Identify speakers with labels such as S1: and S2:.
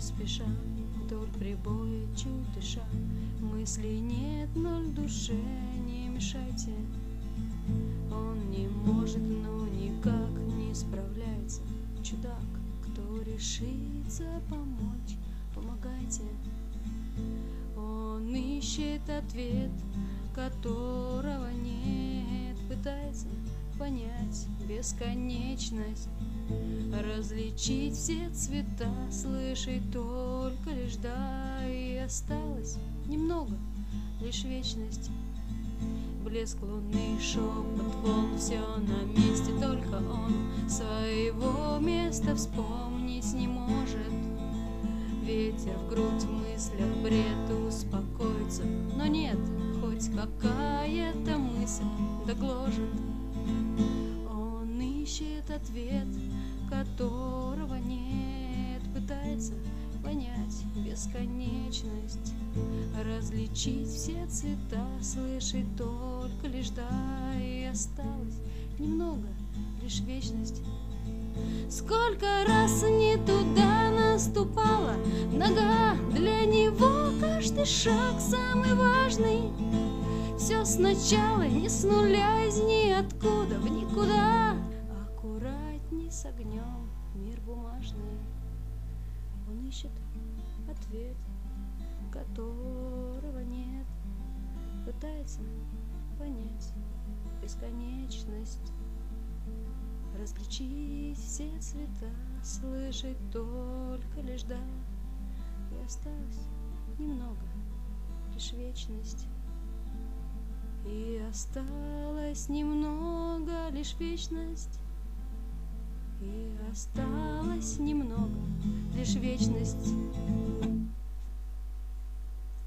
S1: спеша, вдоль прибоя чуть дыша. Мыслей нет, но в душе не мешайте. Он не может, но никак не справляется. Чудак, кто решится помочь, помогайте. Он ищет ответ, которого нет, пытается понять бесконечность, различить все цвета, слышать только лишь да, и осталось немного, лишь вечность. Блеск луны, шепот волн, все на месте, только он своего места вспомнить не может. Ветер в грудь, в мыслях бред, успокоится, но нет, хоть какая-то мысль да гложет. Он ищет ответ, которого нет, пытается понять бесконечность, различить все цвета, слышать только лишь да, и осталось немного, лишь вечность. Сколько раз не туда наступала нога, для него каждый шаг самый важный. Все сначала, не с нуля, из ниоткуда в никуда. Аккуратней с огнем мир бумажный. Он ищет ответ, которого нет, пытается понять бесконечность, различить все цвета, слышать только лишь да, и осталось немного, лишь вечность. И осталось немного, лишь вечность. И осталось немного, лишь вечность.